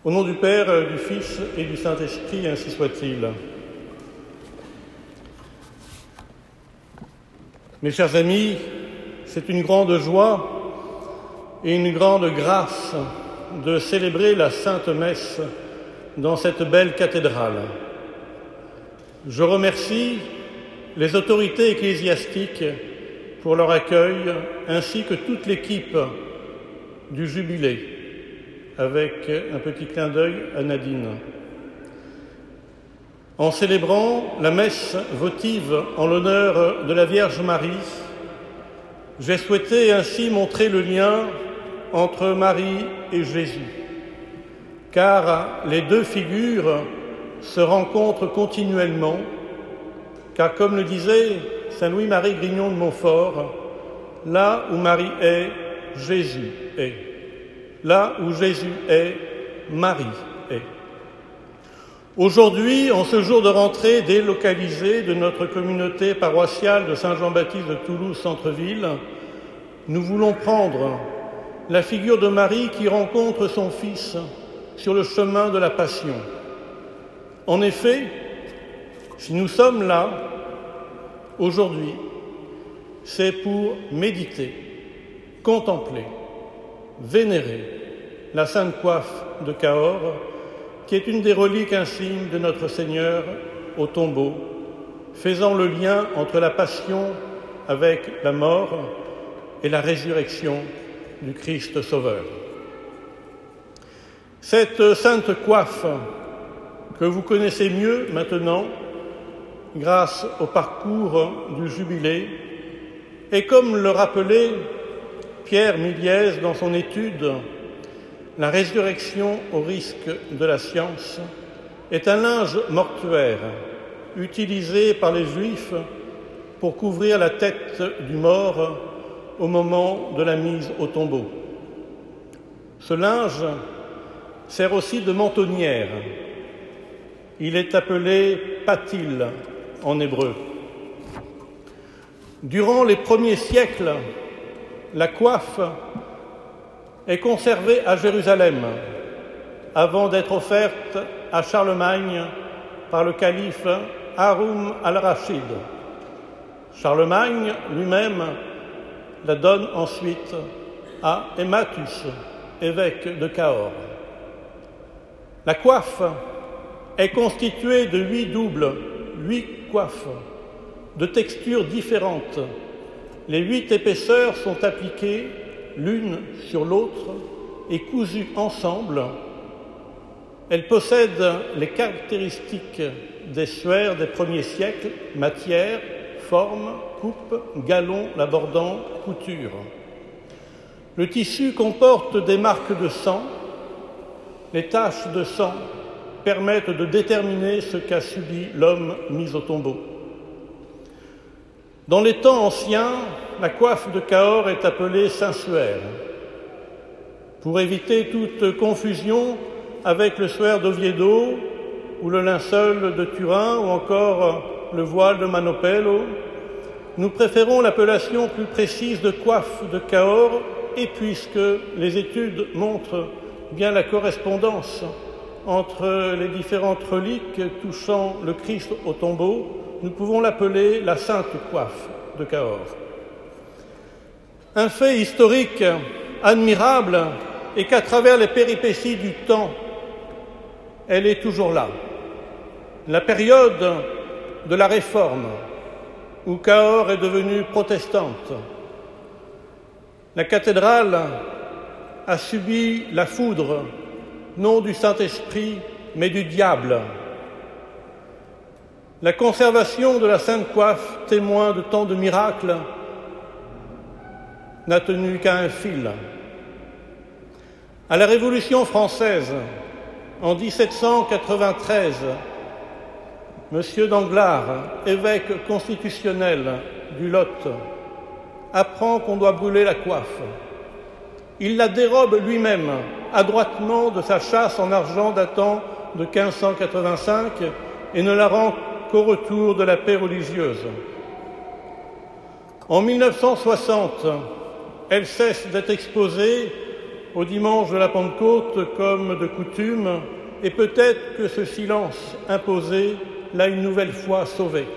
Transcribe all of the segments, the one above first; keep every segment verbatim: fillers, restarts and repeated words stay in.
Au nom du Père, du Fils et du Saint-Esprit, ainsi soit-il. Mes chers amis, c'est une grande joie et une grande grâce de célébrer la Sainte Messe dans cette belle cathédrale. Je remercie les autorités ecclésiastiques pour leur accueil, ainsi que toute l'équipe du Jubilé, avec un petit clin d'œil à Nadine. En célébrant la messe votive en l'honneur de la Vierge Marie, j'ai souhaité ainsi montrer le lien entre Marie et Jésus, car les deux figures se rencontrent continuellement, car comme le disait saint Louis-Marie Grignon de Montfort, là où Marie est, Jésus est. Là où Jésus est, Marie est. Aujourd'hui, en ce jour de rentrée délocalisée de notre communauté paroissiale de Saint-Jean-Baptiste de Toulouse Centre-Ville, nous voulons prendre la figure de Marie qui rencontre son Fils sur le chemin de la Passion. En effet, si nous sommes là, aujourd'hui, c'est pour méditer, contempler, vénérer la sainte coiffe de Cahors, qui est une des reliques insignes de notre Seigneur au tombeau, faisant le lien entre la passion avec la mort et la résurrection du Christ Sauveur. Cette sainte coiffe que vous connaissez mieux maintenant, grâce au parcours du Jubilé, est, comme le rappelait Pierre Miliès dans son étude « La résurrection au risque de la science » est un linge mortuaire utilisé par les Juifs pour couvrir la tête du mort au moment de la mise au tombeau. Ce linge sert aussi de mentonnière. Il est appelé patil en hébreu. Durant les premiers siècles, la coiffe est conservée à Jérusalem avant d'être offerte à Charlemagne par le calife Haroun al-Rachid. Charlemagne lui-même la donne ensuite à Aimatus, évêque de Cahors. La coiffe est constituée de huit doubles, huit coiffes, de textures différentes. Les huit épaisseurs sont appliquées l'une sur l'autre et cousues ensemble. Elles possèdent les caractéristiques des suaires des premiers siècles, matière, forme, coupe, galon, labordant, couture. Le tissu comporte des marques de sang. Les taches de sang permettent de déterminer ce qu'a subi l'homme mis au tombeau. Dans les temps anciens, la coiffe de Cahors est appelée Saint-Suaire. Pour éviter toute confusion avec le suaire d'Oviedo ou le linceul de Turin ou encore le voile de Manopello, nous préférons l'appellation plus précise de coiffe de Cahors, et puisque les études montrent bien la correspondance entre les différentes reliques touchant le Christ au tombeau, nous pouvons l'appeler la sainte coiffe de Cahors. Un fait historique admirable est qu'à travers les péripéties du temps, elle est toujours là. La période de la Réforme, où Cahors est devenue protestante, la cathédrale a subi la foudre, non du Saint-Esprit, mais du diable. La conservation de la sainte coiffe, témoin de tant de miracles, n'a tenu qu'à un fil. À la Révolution française, en dix-sept cent quatre-vingt-treize, Monsieur Danglars, évêque constitutionnel du Lot, apprend qu'on doit brûler la coiffe. Il la dérobe lui-même, adroitement, de sa châsse en argent datant de quinze cent quatre-vingt-cinq et ne la rend qu'au retour de la paix religieuse. En mille neuf cent soixante, elle cesse d'être exposée au dimanche de la Pentecôte comme de coutume, et peut-être que ce silence imposé l'a une nouvelle fois sauvé.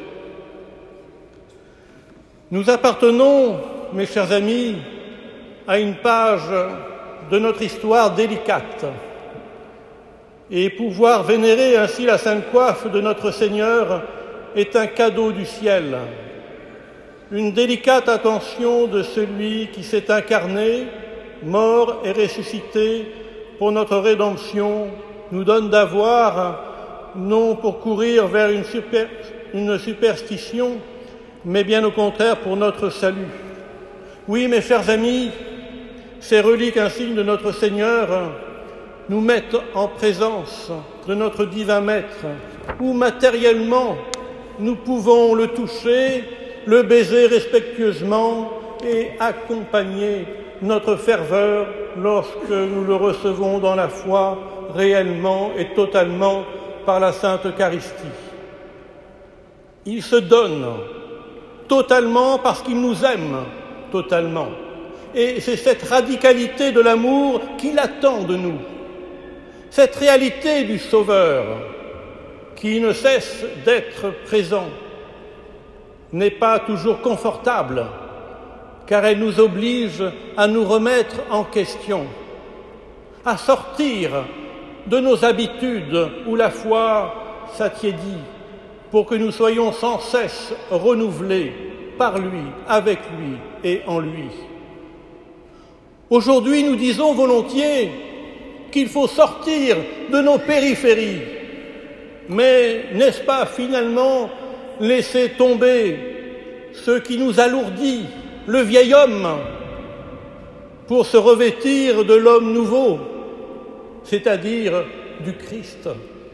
Nous appartenons, mes chers amis, à une page de notre histoire délicate, et pouvoir vénérer ainsi la sainte coiffe de notre Seigneur est un cadeau du ciel, une délicate attention de celui qui s'est incarné, mort et ressuscité pour notre rédemption, nous donne d'avoir, non pour courir vers une, super, une superstition, mais bien au contraire pour notre salut. Oui, mes chers amis, ces reliques insignes de notre Seigneur nous mettent en présence de notre divin Maître, où matériellement nous pouvons le toucher, le baiser respectueusement et accompagner notre ferveur lorsque nous le recevons dans la foi réellement et totalement par la Sainte Eucharistie. Il se donne totalement parce qu'il nous aime totalement. Et c'est cette radicalité de l'amour qu'il attend de nous. Cette réalité du Sauveur qui ne cesse d'être présent n'est pas toujours confortable, car elle nous oblige à nous remettre en question, à sortir de nos habitudes où la foi s'attiédit, pour que nous soyons sans cesse renouvelés par lui, avec lui et en lui. Aujourd'hui, nous disons volontiers qu'il faut sortir de nos périphéries, mais n'est-ce pas finalement laisser tomber ce qui nous alourdit, le vieil homme, pour se revêtir de l'homme nouveau, c'est-à-dire du Christ.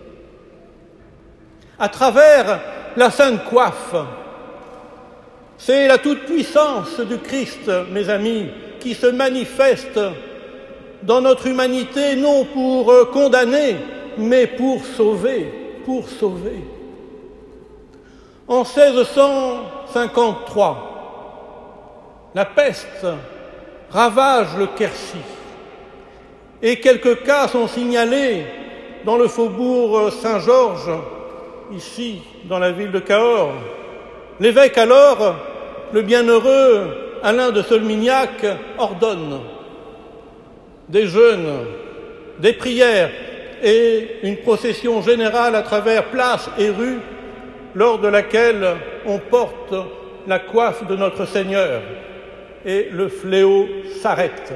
À travers la sainte coiffe, c'est la toute-puissance du Christ, mes amis, qui se manifeste dans notre humanité, non pour condamner, mais pour sauver, pour sauver. En seize cent cinquante-trois, la peste ravage le Quercy et quelques cas sont signalés dans le faubourg Saint-Georges, ici, dans la ville de Cahors. L'évêque alors, le bienheureux Alain de Solmignac, ordonne des jeûnes, des prières et une procession générale à travers places et rues lors de laquelle on porte la coiffe de notre Seigneur et le fléau s'arrête.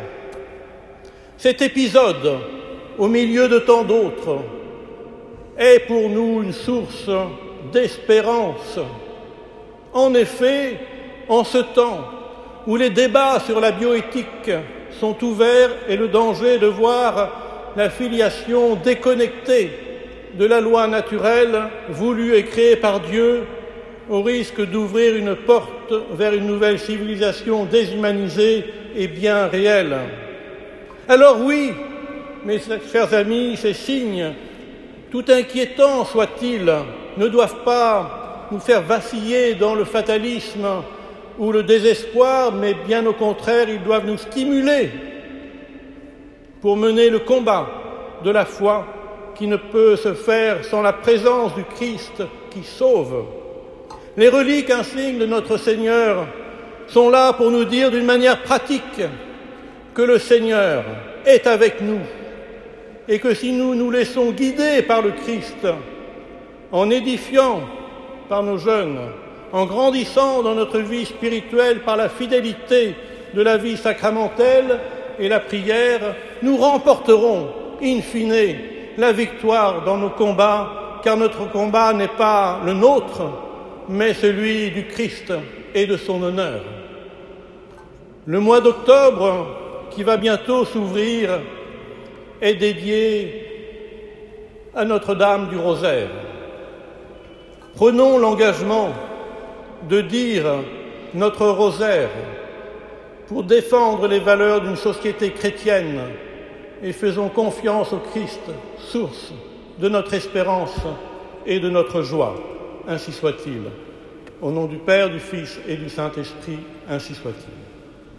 Cet épisode, au milieu de tant d'autres, est pour nous une source d'espérance. En effet, en ce temps où les débats sur la bioéthique sont ouverts et le danger de voir la filiation déconnectée de la loi naturelle voulue et créée par Dieu, au risque d'ouvrir une porte vers une nouvelle civilisation déshumanisée et bien réelle. Alors oui, mes chers amis, ces signes, tout inquiétants soient-ils, ne doivent pas nous faire vaciller dans le fatalisme ou le désespoir, mais bien au contraire, ils doivent nous stimuler pour mener le combat de la foi qui ne peut se faire sans la présence du Christ qui sauve. Les reliques insignes de notre Seigneur sont là pour nous dire d'une manière pratique que le Seigneur est avec nous et que si nous nous laissons guider par le Christ, en édifiant par nos jeunes, en grandissant dans notre vie spirituelle par la fidélité de la vie sacramentelle et la prière, nous remporterons, in fine, la victoire dans nos combats, car notre combat n'est pas le nôtre, mais celui du Christ et de son honneur. Le mois d'octobre, qui va bientôt s'ouvrir, est dédié à Notre-Dame du Rosaire. Prenons l'engagement de dire notre rosaire pour défendre les valeurs d'une société chrétienne et faisons confiance au Christ, source de notre espérance et de notre joie. Ainsi soit-il. Au nom du Père, du Fils et du Saint-Esprit, ainsi soit-il.